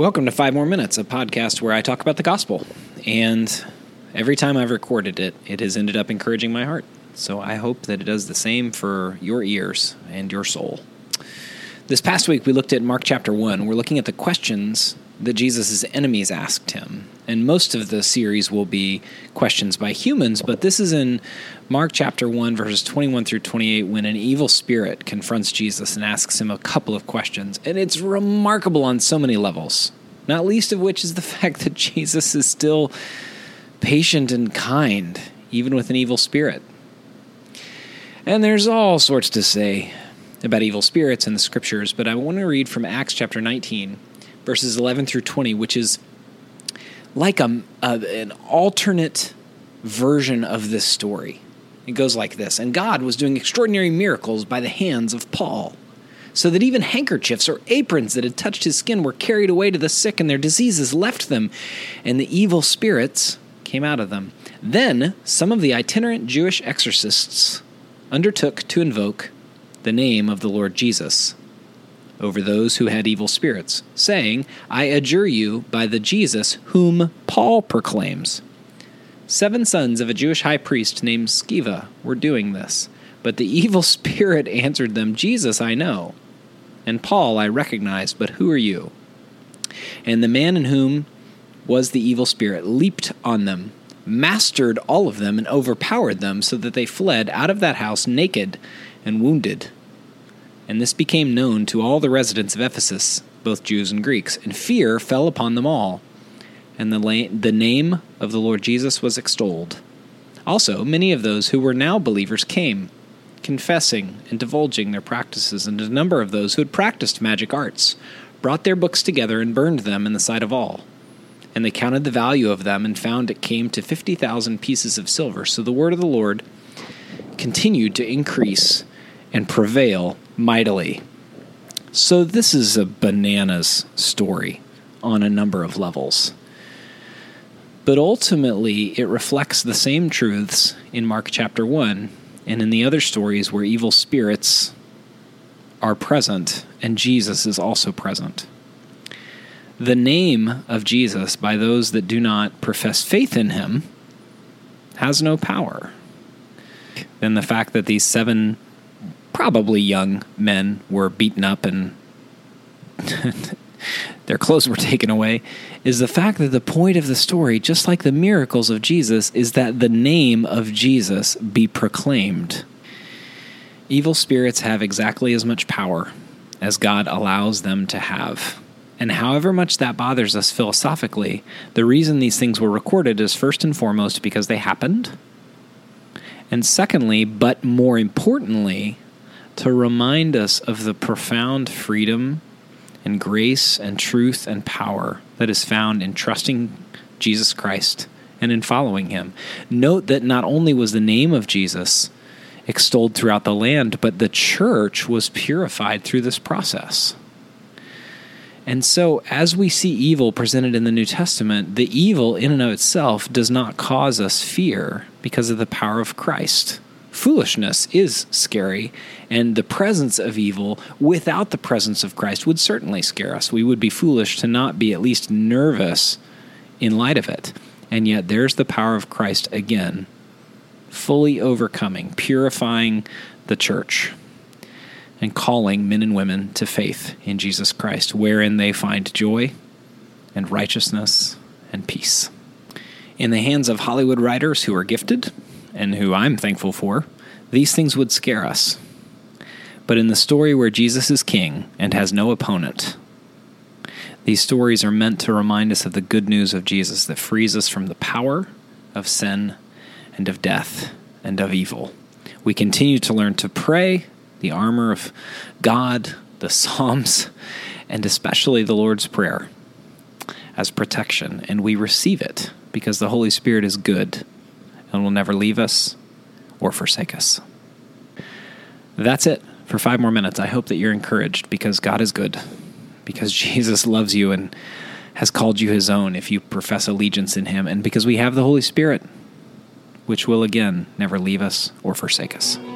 Welcome to 5 More Minutes, a podcast where I talk about the gospel. And every time I've recorded it, it has ended up encouraging my heart. So I hope that it does the same for your ears and your soul. This past week, we looked at Mark chapter 1. We're looking at the questions that Jesus' enemies asked him. And most of the series will be questions by humans, but this is in Mark chapter 1, verses 21 through 28, when an evil spirit confronts Jesus and asks him a couple of questions. And it's remarkable on so many levels, not least of which is the fact that Jesus is still patient and kind, even with an evil spirit. And there's all sorts to say about evil spirits in the scriptures, but I want to read from Acts chapter 19, verses 11 through 20, which is like an alternate version of this story. It goes like this: "And God was doing extraordinary miracles by the hands of Paul, so that even handkerchiefs or aprons that had touched his skin were carried away to the sick, and their diseases left them, and the evil spirits came out of them. Then some of the itinerant Jewish exorcists undertook to invoke the name of the Lord Jesus over those who had evil spirits, saying, 'I adjure you by the Jesus whom Paul proclaims.' 7 sons of a Jewish high priest named Sceva were doing this. But the evil spirit answered them, 'Jesus I know, and Paul I recognize, but who are you?' And the man in whom was the evil spirit leaped on them, mastered all of them, and overpowered them, so that they fled out of that house naked and wounded. And this became known to all the residents of Ephesus, both Jews and Greeks, and fear fell upon them all. And the name of the Lord Jesus was extolled. Also, many of those who were now believers came, confessing and divulging their practices, and a number of those who had practiced magic arts brought their books together and burned them in the sight of all. And they counted the value of them and found it came to 50,000 pieces of silver. So the word of the Lord continued to increase and prevail mightily." So this is a bananas story on a number of levels. But ultimately, it reflects the same truths in Mark chapter 1 and in the other stories where evil spirits are present and Jesus is also present. The name of Jesus by those that do not profess faith in him has no power. Then the fact that these 7 probably young men were beaten up and their clothes were taken away is the fact that the point of the story, just like the miracles of Jesus, is that the name of Jesus be proclaimed. Evil spirits have exactly as much power as God allows them to have. And however much that bothers us philosophically, the reason these things were recorded is first and foremost because they happened. And secondly, but more importantly, to remind us of the profound freedom and grace and truth and power that is found in trusting Jesus Christ and in following him. Note that not only was the name of Jesus extolled throughout the land, but the church was purified through this process. And so, as we see evil presented in the New Testament, the evil in and of itself does not cause us fear because of the power of Christ. Foolishness is scary, and the presence of evil without the presence of Christ would certainly scare us. We would be foolish to not be at least nervous in light of it. And yet there's the power of Christ again, fully overcoming, purifying the church, and calling men and women to faith in Jesus Christ, wherein they find joy and righteousness and peace. In the hands of Hollywood writers who are gifted, and who I'm thankful for, these things would scare us. But in the story where Jesus is king and has no opponent, these stories are meant to remind us of the good news of Jesus that frees us from the power of sin and of death and of evil. We continue to learn to pray the armor of God, the Psalms, and especially the Lord's Prayer as protection, and we receive it because the Holy Spirit is good and will never leave us or forsake us. That's it for 5 more minutes. I hope that you're encouraged because God is good, because Jesus loves you and has called you his own if you profess allegiance in him, and because we have the Holy Spirit, which will again never leave us or forsake us.